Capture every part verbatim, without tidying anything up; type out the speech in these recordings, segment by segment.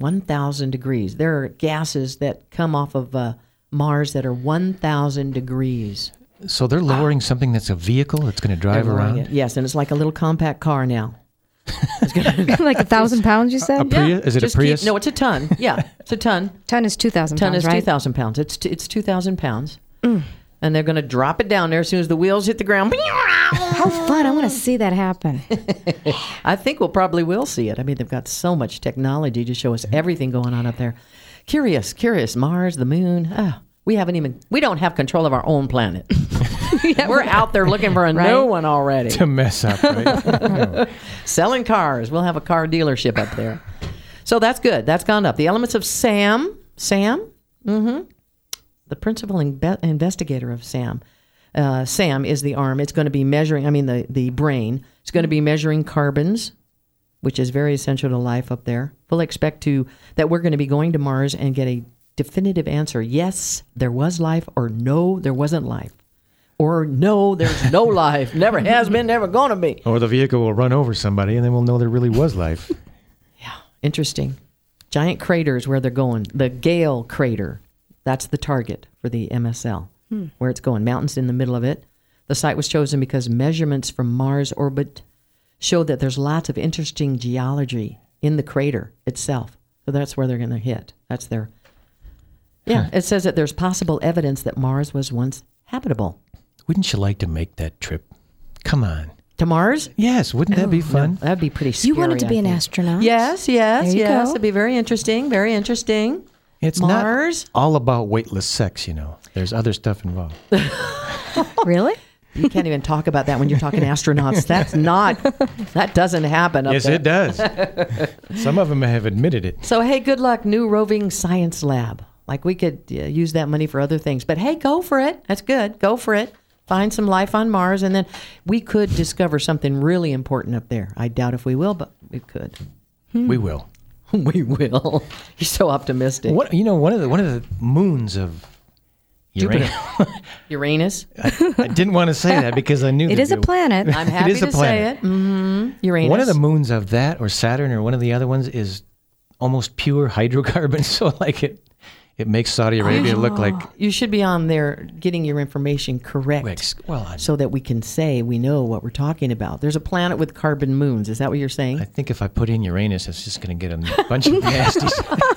one thousand degrees. There are gases that come off of uh, Mars that are one thousand degrees. So they're lowering ah. something that's a vehicle that's going to drive around? It. Yes, and it's like a little compact car now. It's gonna, like a thousand pounds, you said? A Prius? Yeah, is it a Prius? Keep, no, it's a ton. Yeah, it's a ton. Ton is two thousand pounds, Ton is right? two thousand pounds. It's, t- it's two thousand pounds. Mm. And they're going to drop it down there as soon as the wheels hit the ground. How fun. I want to see that happen. I think we'll probably will see it. I mean, they've got so much technology to show us everything going on up there. Curious, curious. Mars, the moon. Oh, we haven't even, we don't have control of our own planet. Yeah, we're out there looking for a right? new one already. To mess up, right? Selling cars. We'll have a car dealership up there. So that's good. That's gone up. The elements of SAM. SAM? Mm-hmm. The principal imbe- investigator of SAM. Uh, SAM is the arm. It's going to be measuring, I mean, the, the brain. It's going to be measuring carbons, which is very essential to life up there. We'll expect to that we're going to be going to Mars and get a definitive answer. Yes, there was life, or no, there wasn't life. Or no, there's no life. Never has been, never going to be. Or the vehicle will run over somebody, and then we'll know there really was life. Yeah, interesting. Giant craters where they're going. The Gale crater, that's the target for the M S L, hmm. where it's going. Mountains in the middle of it. The site was chosen because measurements from Mars orbit show that there's lots of interesting geology in the crater itself. So that's where they're going to hit. That's their... Yeah, huh. It says that there's possible evidence that Mars was once habitable. Wouldn't you like to make that trip? Come on. To Mars? Yes. Wouldn't that oh, be fun? No, that'd be pretty scary. You wanted to be I an think. astronaut? Yes, yes, there you yes. Go. It'd be very interesting, very interesting. It's Mars. not all about weightless sex, you know. There's other stuff involved. Really? You can't even talk about that when you're talking astronauts. That's not, that doesn't happen up yes, there. it does. Some of them have admitted it. So, hey, good luck, new roving science lab. Like, we could uh, use that money for other things. But, hey, go for it. That's good. Go for it. Find some life on Mars, and then we could discover something really important up there. I doubt if we will, but we could. Hmm. We will. We will. You're so optimistic. What, you know, one of the one of the moons of Uranus. Uranus. I, I didn't want to say that because I knew it is a planet. I'm happy it is to a planet. say it. Mm-hmm. Uranus. One of the moons of that, or Saturn, or one of the other ones, is almost pure hydrocarbons. So, like it. It makes Saudi Arabia oh, look like... You should be on there getting your information correct well, I'm, so that we can say we know what we're talking about. There's a planet with carbon moons. Is that what you're saying? I think if I put in Uranus, it's just going to get a bunch of nasties.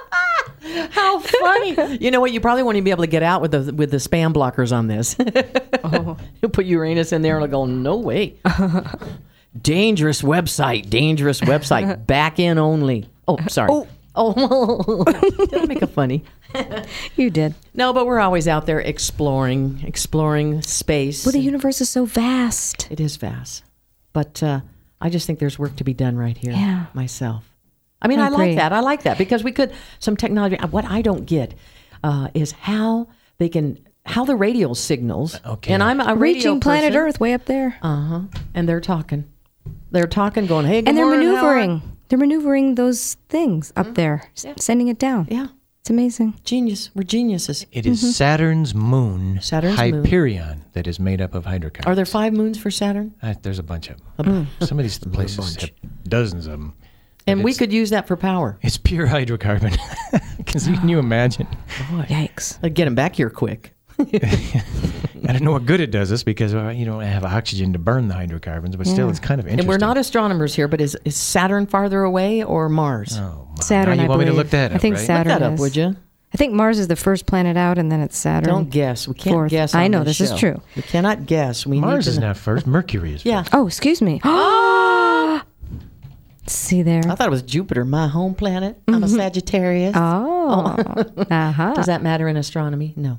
How funny. You know what? You probably won't even be able to get out with the with the spam blockers on this. Oh. You'll put Uranus in there and it'll go, no way. Dangerous website. Dangerous website. Back in only. Oh, sorry. Oh. Oh, did I make it funny? You did. No, but we're always out there exploring, exploring space. Well, the universe is so vast. It is vast. But uh, I just think there's work to be done right here yeah. myself. I mean, I, I like that. I like that because we could, some technology, what I don't get uh, is how they can, how the radio signals. Okay. And I'm a radio Reaching planet person. Earth way up there. Uh-huh. And they're talking. They're talking, going, hey, good And they're morning, maneuvering. Howard. They're maneuvering those things up mm-hmm. there, yeah. sending it down. Yeah. It's amazing. Genius. We're geniuses. It is mm-hmm. Saturn's moon, Saturn's Hyperion, moon. that is made up of hydrocarbons. Are there five moons for Saturn? Uh, there's a bunch of them. Mm. Some of these places have dozens of them. And we could use that for power. It's pure hydrocarbon. Because can you imagine? Boy. Yikes. I'd get them back here quick. I don't know what good it does us because uh, you don't have oxygen to burn the hydrocarbons, but still, yeah. it's kind of interesting. And we're not astronomers here, but is, is Saturn farther away or Mars? Oh, my. Saturn. Now you I want believe. me to look that up? I think right? Saturn. Look that is. up, would you? I think Mars is the first planet out, and then it's Saturn. Don't guess. We can't Fourth. guess. On I know this, this show. is true. We cannot guess. We Mars need to is know. not first. Mercury is first. Yeah. Oh, excuse me. Oh. See there. I thought it was Jupiter, my home planet. I'm mm-hmm. a Sagittarius. Oh. uh-huh. Does that matter in astronomy? No.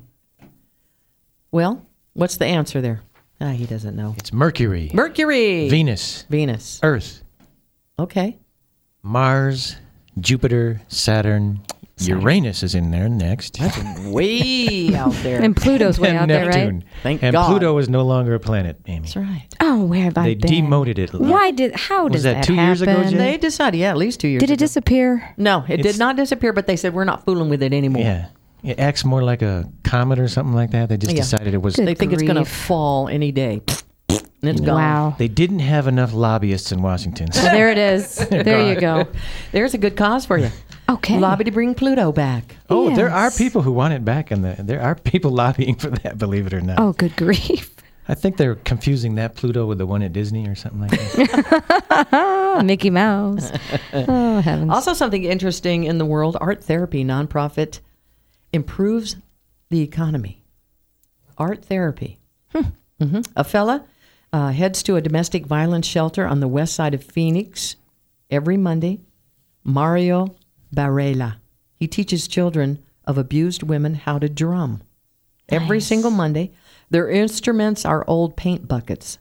Well, what's the answer there? Ah, he doesn't know. It's Mercury. Mercury. Venus. Venus. Earth. Okay. Mars, Jupiter, Saturn. Saturn. Uranus is in there next. That's way out there. And Pluto's way out Neptune. there, right? Thank and God. Pluto is no longer a planet, Amy. That's right. Oh, where have I They been? demoted it. Why did? How Was does that that two years ago, happen? Jen? They decided, yeah, at least two years Did it ago. disappear? No, it It's- did not disappear, but they said we're not fooling with it anymore. Yeah. It acts more like a comet or something like that. They just Yeah. decided it was... Good They think it's going to grief. fall any day. And it's gone. Wow. They didn't have enough lobbyists in Washington. Well, there it is. There you go. There's a good cause for you. Okay. lobby to bring Pluto back. Oh, there are Yes. people who want it back, and the, there are people lobbying for that, believe it or not. Oh, good grief. I think they're confusing that Pluto with the one at Disney or something like that. Mickey Mouse. Oh, heavens. Also, something interesting in the world: art therapy nonprofit improves the economy. Art therapy. hmm A fella uh, heads to a domestic violence shelter on the west side of Phoenix every Monday. Mario Barela. He teaches children of abused women how to drum. Every Nice. single Monday. Their instruments are old paint buckets.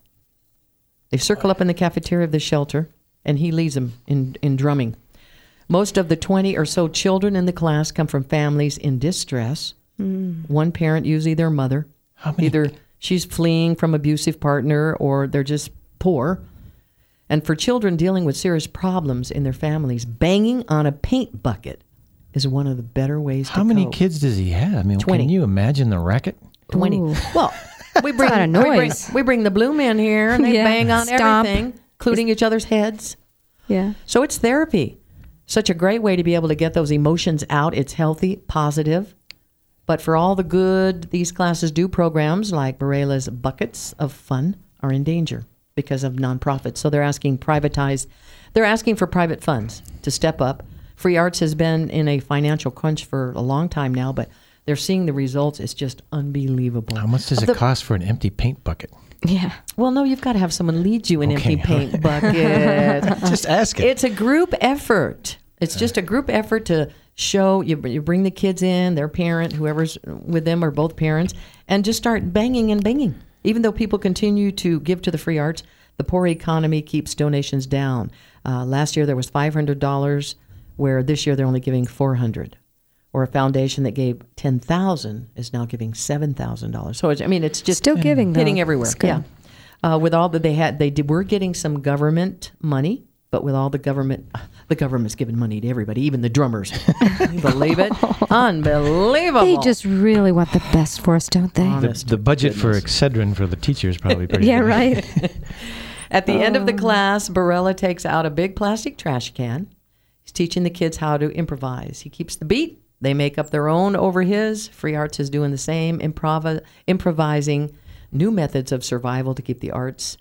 They circle up in the cafeteria of the shelter, and he leads them in, in drumming. Most of the twenty or so children in the class come from families in distress. Mm. One parent, usually their mother. How many? Either she's fleeing from abusive partner or they're just poor. And for children dealing with serious problems in their families, banging on a paint bucket is one of the better ways How to many cope. kids does he have? I mean, twenty. Can you imagine the racket? twenty. Ooh. Well, we bring, lot of we bring noise. we bring the blue men here and they Yeah. bang on Stomp. everything, including each other's heads. Yeah. So it's therapy. Such a great way to be able to get those emotions out. It's healthy, positive. But for all the good these classes do, programs like Barela's Buckets of Fun are in danger because of nonprofits. So they're asking privatized, they're asking for private funds to step up. Free Arts has been in a financial crunch for a long time now, but they're seeing the results. It's just unbelievable. How much does Of it the- cost for an empty paint bucket? Yeah. Well, no, you've got to have someone lead you an Okay. empty paint bucket. Just ask it. It's a group effort. It's just a group effort to show you. You bring the kids in, their parent, whoever's with them, or both parents, and just start banging and banging. Even though people continue to give to the Free Arts, the poor economy keeps donations down. Uh, last year there was five hundred dollars, where this year they're only giving four hundred dollars. Or a foundation that gave ten thousand dollars is now giving seven thousand dollars. So it's, I mean, it's just Still giving, though. hitting everywhere. It's good. Yeah. Uh, with all that they had, they did, were getting some government money, but with all the government, the government's giving money to everybody, even the drummers. Believe it? Unbelievable. They just really want the best for us, don't they? The, Honest the budget goodness. for Excedrin for the teachers probably pretty Yeah, big. right. At the end of the class, Barela takes out a big plastic trash can. He's teaching the kids how to improvise. He keeps the beat. They make up their own over his. Free Arts is doing the same, improv- improvising new methods of survival to keep the arts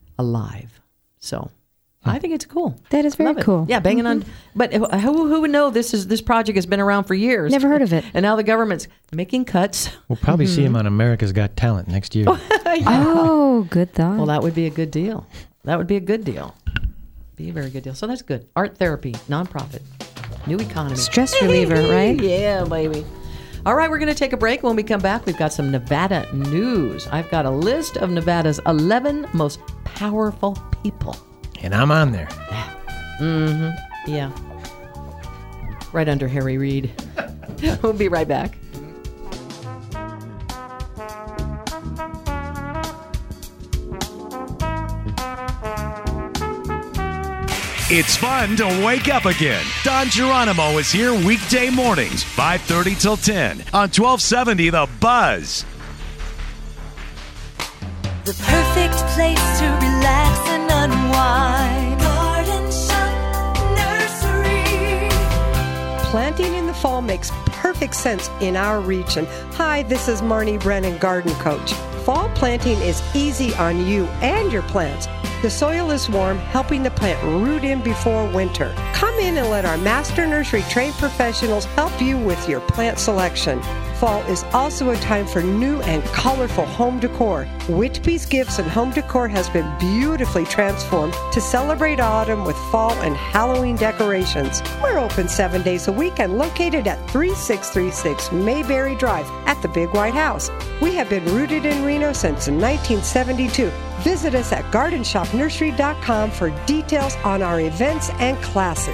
alive. So I think it's cool. That is very Love it. cool. Yeah, banging on. But who, who would know this is this project has been around for years? Never heard of it. And now the government's making cuts. We'll probably see him on America's Got Talent next year. Oh, good thought. Well, that would be a good deal. That would be a good deal. Be a very good deal. So that's good. Art therapy, nonprofit, new economy. Stress reliever, right? Yeah, baby. All right, we're going to take a break. When we come back, we've got some Nevada news. I've got a list of Nevada's eleven most powerful people. And I'm on there. Yeah. Right under Harry Reid. We'll be right back. It's fun to wake up again. Don Geronimo is here weekday mornings, five thirty till ten on twelve seventy The Buzz. The perfect place to relax and unwind. Garden Shop Nursery. Planting in the fall makes perfect sense in our region. Hi, this is Marnie Brennan, Garden Coach. Fall planting is easy on you and your plants. The soil is warm, helping the plant root in before winter. Come in and let our Master Nursery trained professionals help you with your plant selection. Fall is also a time for new and colorful home decor. Whitby's Gifts and Home Decor has been beautifully transformed to celebrate autumn with fall and Halloween decorations. We're open seven days a week and located at thirty-six thirty-six Mayberry Drive at the Big White House. We have been rooted in Reno since nineteen seventy-two. Visit us at garden shop nursery dot com for details on our events and classes.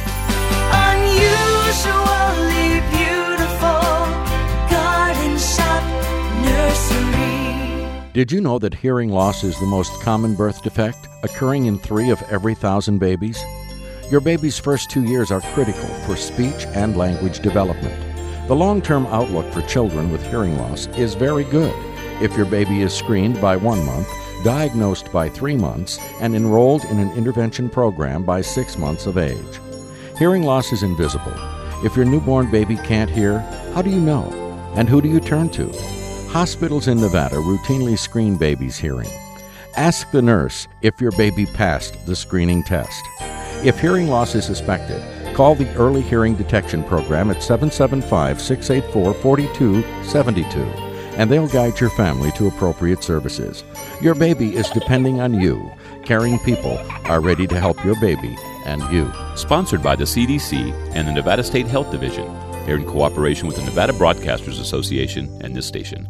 Unusually beautiful. Garden Shop Nursery. Did you know that hearing loss is the most common birth defect, occurring in three of every thousand babies? Your baby's first two years are critical for speech and language development. The long-term outlook for children with hearing loss is very good if your baby is screened by one month, diagnosed by three months, and enrolled in an intervention program by six months of age. Hearing loss is invisible, If your newborn baby can't hear, how do you know? And who do you turn to? Hospitals in Nevada routinely screen babies' hearing. Ask the nurse if your baby passed the screening test. If hearing loss is suspected, call the Early Hearing Detection Program at seven seven five, six eight four, four two seven two, and they'll guide your family to appropriate services. Your baby is depending on you. Caring people are ready to help your baby and you. Sponsored by the C D C and the Nevada State Health Division, here in cooperation with the Nevada Broadcasters Association and this station.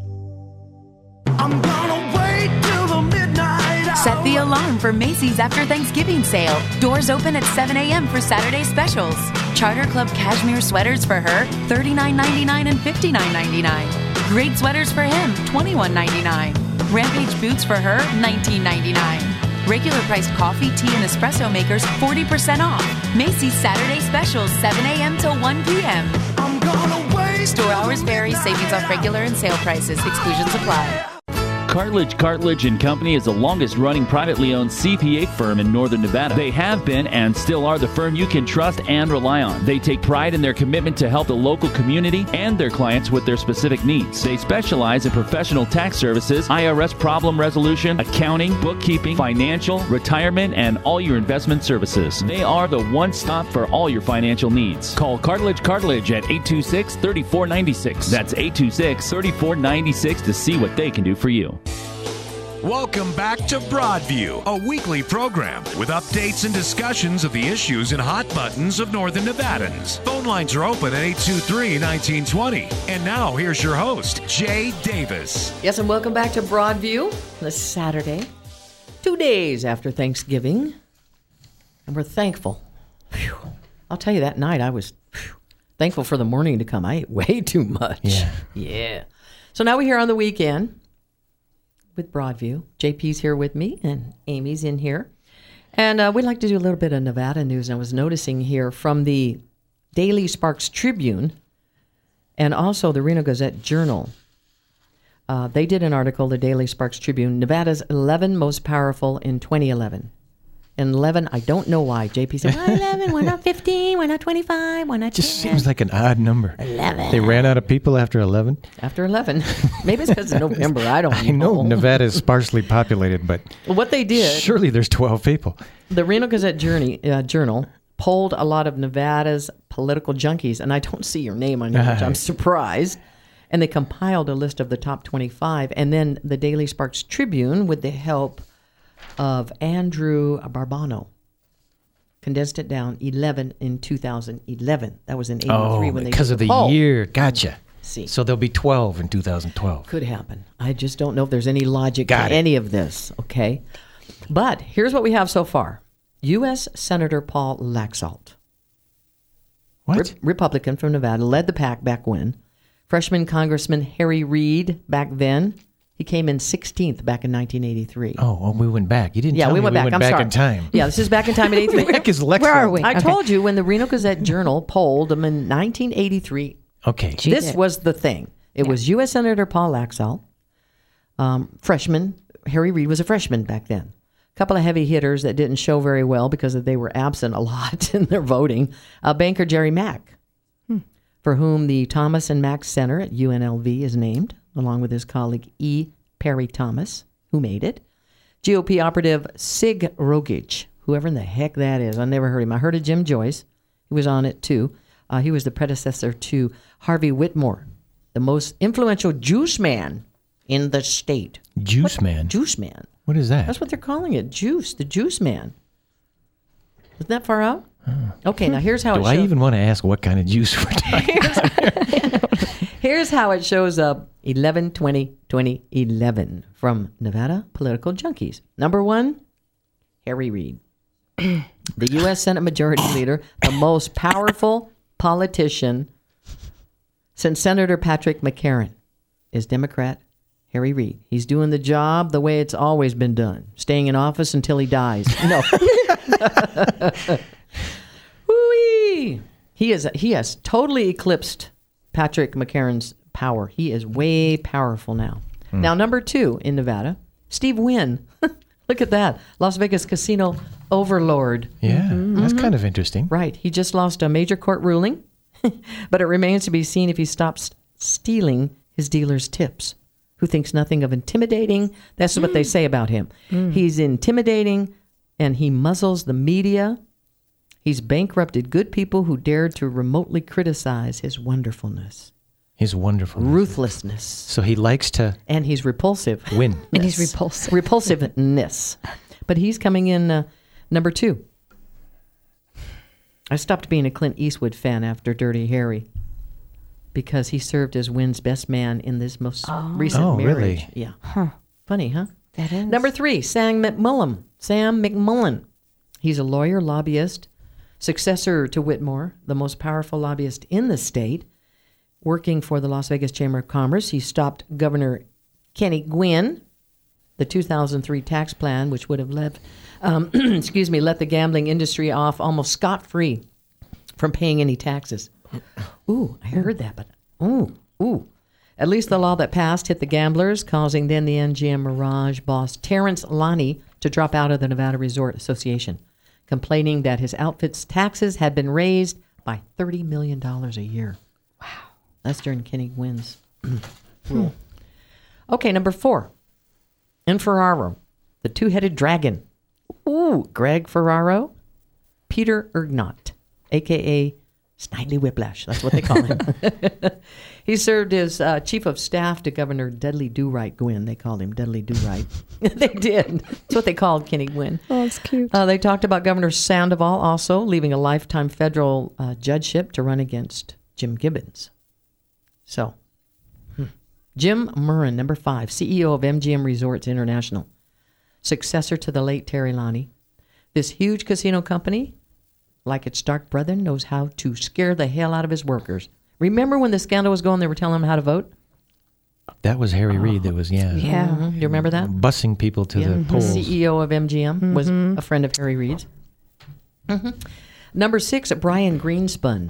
I'm gonna wait till the midnight hour. Set the alarm for Macy's After Thanksgiving Sale. Doors open at seven a.m. for Saturday specials. Charter Club cashmere sweaters for her, thirty-nine ninety-nine and fifty-nine ninety-nine. Great sweaters for him, twenty-one ninety-nine. Rampage boots for her, nineteen ninety-nine. Regular priced coffee, tea, and espresso makers, forty percent off. Macy's Saturday specials, seven a.m. till one p.m. I'm gonna wait. Store hours vary. Savings off regular and sale prices. Exclusions apply. Cartledge, Cartledge and Company is the longest-running privately owned C P A firm in Northern Nevada. They have been and still are the firm you can trust and rely on. They take pride in their commitment to help the local community and their clients with their specific needs. They specialize in professional tax services, I R S problem resolution, accounting, bookkeeping, financial, retirement, and all your investment services. They are the one-stop for all your financial needs. Call Cartledge Cartledge at eight two six, three four nine six. That's eight two six, three four nine six to see what they can do for you. Welcome back to Broadview, a weekly program with updates and discussions of the issues and hot buttons of Northern Nevadans. Phone lines are open at eight two three, one nine two zero. And now here's your host, Jay Davis. Yes, and welcome back to Broadview this Saturday, two days after Thanksgiving. And we're thankful. Whew. I'll tell you, that night I was whew, thankful for the morning to come. I ate way too much. Yeah. Yeah. So now we're here on the weekend with Broadview. J P's here with me, and Amy's in here. And uh, we'd like to do a little bit of Nevada news. I was noticing here from the Daily Sparks Tribune and also the Reno Gazette Journal. Uh, they did an article, the Daily Sparks Tribune, Nevada's eleven most powerful in twenty eleven. And eleven, I don't know why. J P said, why eleven? Why not fifteen? Why not twenty-five? Why not ten? Just seems like an odd number. eleven. They ran out of people after eleven. After eleven. Maybe it's because it's November. I don't I know. know Nevada is sparsely populated, but What they did, surely there's twelve people. the Reno Gazette Journey, uh, Journal polled a lot of Nevada's political junkies, and I don't see your name on here, which I'm surprised. And they compiled a list of the top twenty-five, and then the Daily Sparks Tribune, with the help of Andrew Barbano, condensed it down, eleven in two thousand eleven. That was in eighty-three Oh, when they because did of the poll. year. Gotcha. See. So there'll be twelve in two thousand twelve. Could happen. I just don't know if there's any logic Got to it. any of this, okay? But here's what we have so far. U S Senator Paul Laxalt, What? Re- Republican from Nevada, led the pack back when. Freshman Congressman Harry Reid back then. He came in sixteenth back in nineteen eighty-three. Oh, well, we went back. You didn't Yeah, tell we me went we back. went I'm back sorry. in time. Yeah, this is back in time in eighty-three. Where the heck is Lexington? Where are we? I Okay. told you when the Reno Gazette Journal polled him in nineteen eighty-three. Okay. She this did. was the thing. It was U S Senator Paul Laxalt, um, freshman. Harry Reid was a freshman back then. A couple of heavy hitters that didn't show very well because they were absent a lot in their voting. Uh, banker Jerry Mack, hmm. for whom the Thomas and Mack Center at U N L V is named, along with his colleague E. Perry Thomas, who made it. G O P operative Sig Rogich, whoever in the heck that is. I never heard him. I heard of Jim Joyce. He was on it too. Uh, he was the predecessor to Harvey Whitmore, the most influential juice man in the state. Juice man. Juice man. What is that? That's what they're calling it. Juice. The juice man. Isn't that far out? Okay, now here's how Do it I shows. even want to ask what kind of juice we're talking about? Here's how it shows up eleven twenty twenty eleven from Nevada Political Junkies. Number one, Harry Reid, the U S Senate Majority Leader, the most powerful politician since Senator Patrick McCarran is Democrat Harry Reid. He's doing the job the way it's always been done, staying in office until he dies. No. Woo-wee. He is he has totally eclipsed Patrick McCarran's power. He is way powerful now. Hmm. Now, number two in Nevada, Steve Wynn. Look at that. Las Vegas casino overlord. Yeah, that's kind of interesting. Right. He just lost a major court ruling But it remains to be seen if he stops stealing his dealers' tips. Who thinks nothing of intimidating. That's what they say about him. Mm. He's intimidating, and he muzzles the media. He's bankrupted good people who dared to remotely criticize his wonderfulness. His wonderfulness. Ruthlessness. So he likes to... And he's repulsive. Win. And he's repulsive. Repulsiveness. But he's coming in uh, number two. I stopped being a Clint Eastwood fan after Dirty Harry, because he served as Wynn's best man in this most oh. recent oh, marriage. Really? Yeah. Huh. Funny, huh? That is. Number three, Sam McMullen. Sam McMullen. He's a lawyer, lobbyist, successor to Whitmore, the most powerful lobbyist in the state, working for the Las Vegas Chamber of Commerce. He stopped Governor Kenny Gwynn, the two thousand three tax plan, which would have let, um, excuse me, let the gambling industry off almost scot-free from paying any taxes. Ooh, I heard that, but ooh, ooh. At least the law that passed hit the gamblers, causing then the M G M Mirage boss Terrence Lonnie to drop out of the Nevada Resort Association, complaining that his outfit's taxes had been raised by thirty million dollars a year. Wow. That's during Kenny Gwynn's rule. Okay, number four. In Ferraro, the two-headed dragon. Ooh, Greg Ferraro. Peter Ergnot, a k a. Snidely Whiplash. That's what they call him. He served as uh, chief of staff to Governor Dudley Do-Right Gwynn. They called him Dudley Do-Right. They did. That's what they called Kenny Gwynn. Oh, that's cute. Uh, they talked about Governor Sandoval also leaving a lifetime federal uh, judgeship to run against Jim Gibbons. So, hmm. Jim Murren, number five, C E O of M G M Resorts International, successor to the late Terry Lonnie. This huge casino company, like its dark brethren, knows how to scare the hell out of his workers. Remember when the scandal was going, they were telling them how to vote? That was Harry oh. Reid that was, yeah. Yeah. Mm-hmm. Do you remember that? Bussing people to yeah. the polls. The C E O of M G M mm-hmm. was a friend of Harry Reid's. Mm-hmm. Number six, Brian Greenspun,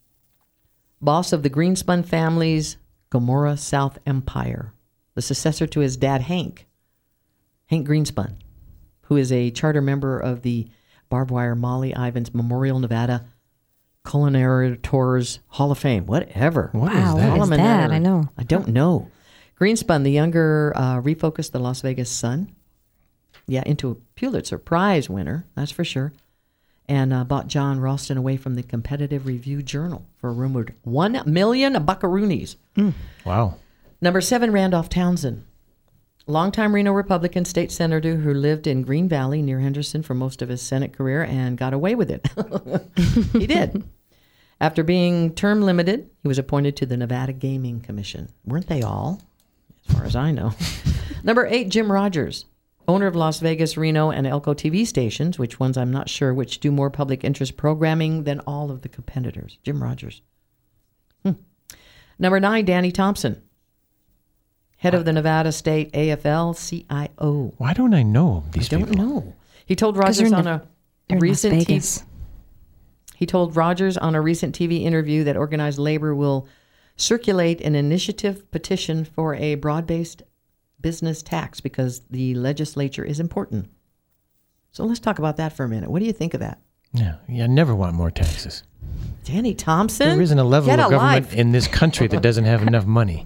boss of the Greenspun family's Gomorrah South Empire, the successor to his dad, Hank, Hank Greenspun, who is a charter member of the Barbed Wire Molly Ivins Memorial Nevada Culinary Tours Hall of Fame. Whatever. What wow, is that? What is that? I know. I don't know. Greenspun, the younger, uh, refocused the Las Vegas Sun. Yeah, into a Pulitzer Prize winner, that's for sure. And uh, bought John Ralston away from the Competitive Review Journal for a rumored one million buckaroonies. Mm. Wow. Number seven, Randolph Townsend. Longtime Reno Republican state senator who lived in Green Valley near Henderson for most of his Senate career and got away with it. He did. After being term limited, he was appointed to the Nevada Gaming Commission. Weren't they all? As far as I know. Number eight, Jim Rogers, owner of Las Vegas, Reno, and Elko T V stations, which ones I'm not sure, which do more public interest programming than all of the competitors. Jim Rogers. Hmm. Number nine, Danny Thompson, head of the Nevada State A F L C I O. Why don't I know these people? I don't people? know. He told Rogers on a recent T V, he told Rogers on a recent T V interview that organized labor will circulate an initiative petition for a broad-based business tax because the legislature is important. So let's talk about that for a minute. What do you think of that? Yeah, yeah, I never want more taxes. Danny Thompson? There isn't a level Get of government alive. in this country that doesn't have enough money.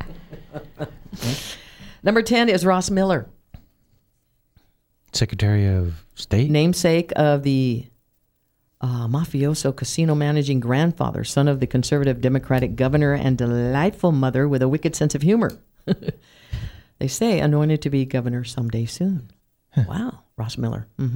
Number ten is Ross Miller, Secretary of State, namesake of the uh, mafioso casino managing grandfather, son of the conservative Democratic governor, and delightful mother with a wicked sense of humor. They say anointed to be governor someday soon. Wow, Ross Miller. Mm-hmm.